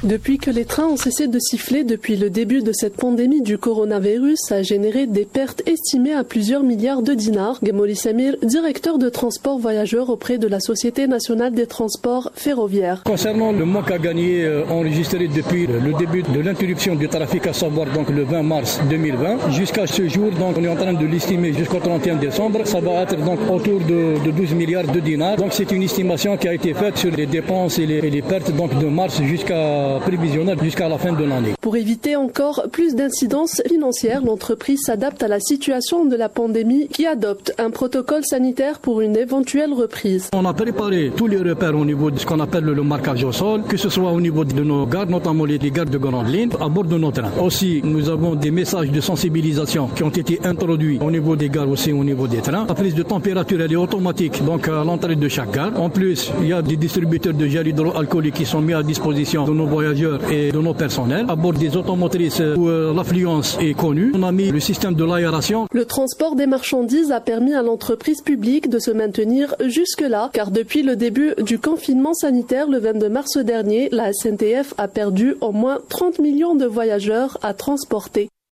Depuis que les trains ont cessé de siffler depuis le début de cette pandémie du coronavirus, ça a généré des pertes estimées à plusieurs milliards de dinars. Gemoli Samir, directeur de transport voyageurs auprès de la Société nationale des transports ferroviaires. Concernant le manque à gagner enregistré depuis le début de l'interruption du trafic, à savoir donc le 20 mars 2020, jusqu'à ce jour, donc on est en train de l'estimer jusqu'au 31 décembre, ça va être donc autour de 12 milliards de dinars. Donc c'est une estimation qui a été faite sur les dépenses et les pertes donc de mars jusqu'à prévisionnel jusqu'à la fin de l'année. Pour éviter encore plus d'incidences financières, l'entreprise s'adapte à la situation de la pandémie qui adopte un protocole sanitaire pour une éventuelle reprise. On a préparé tous les repères au niveau de ce qu'on appelle le marquage au sol, que ce soit au niveau de nos gares, notamment les gares de grande ligne, à bord de nos trains. Aussi, nous avons des messages de sensibilisation qui ont été introduits au niveau des gares, aussi au niveau des trains. La prise de température, elle est automatique, donc à l'entrée de chaque gare. En plus, il y a des distributeurs de gel hydroalcoolique qui sont mis à disposition de nos voyageurs et de nos personnels. À bord des automotrices où l'affluence est connue, on a mis le système de l'aération. Le transport des marchandises a permis à l'entreprise publique de se maintenir jusque-là, car depuis le début du confinement sanitaire le 22 mars dernier, la SNTF a perdu au moins 30 millions de voyageurs à transporter.